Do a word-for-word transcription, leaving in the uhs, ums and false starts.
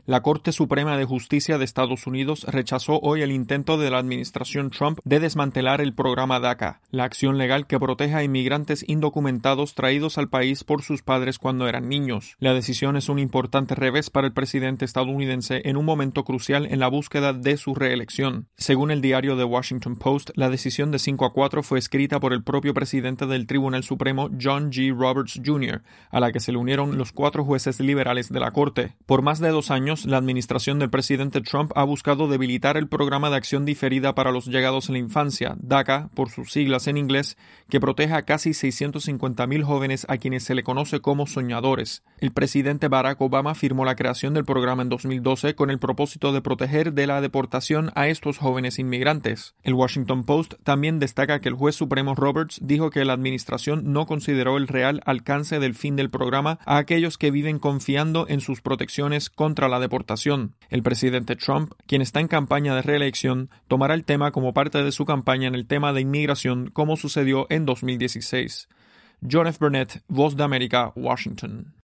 La Corte Suprema de Justicia de Estados Unidos rechazó hoy el intento de la administración Trump de desmantelar el programa DACA, la acción legal que protege a inmigrantes indocumentados traídos al país por sus padres cuando eran niños. La decisión es un importante revés para el presidente estadounidense en un momento crucial en la búsqueda de su reelección. Según el diario The Washington Post, la decisión de cinco a cuatro fue escrita por el propio presidente del Tribunal Supremo, John G. Roberts junior, a la que se le unieron los cuatro jueces liberales de la Corte. Por más de dos años, la administración del presidente Trump ha buscado debilitar el programa de acción diferida para los llegados en la infancia, DACA, por sus siglas en inglés, que protege a casi seiscientos cincuenta mil jóvenes a quienes se le conoce como soñadores. El presidente Barack Obama firmó la creación del programa en dos mil doce con el propósito de proteger de la deportación a estos jóvenes inmigrantes. El Washington Post también destaca que el juez supremo Roberts dijo que la administración no consideró el real alcance del fin del programa a aquellos que viven confiando en sus protecciones contra la deportación. Deportación. El presidente Trump, quien está en campaña de reelección, tomará el tema como parte de su campaña en el tema de inmigración, como sucedió en dos mil dieciséis. John F. Burnett, Voz de América, Washington.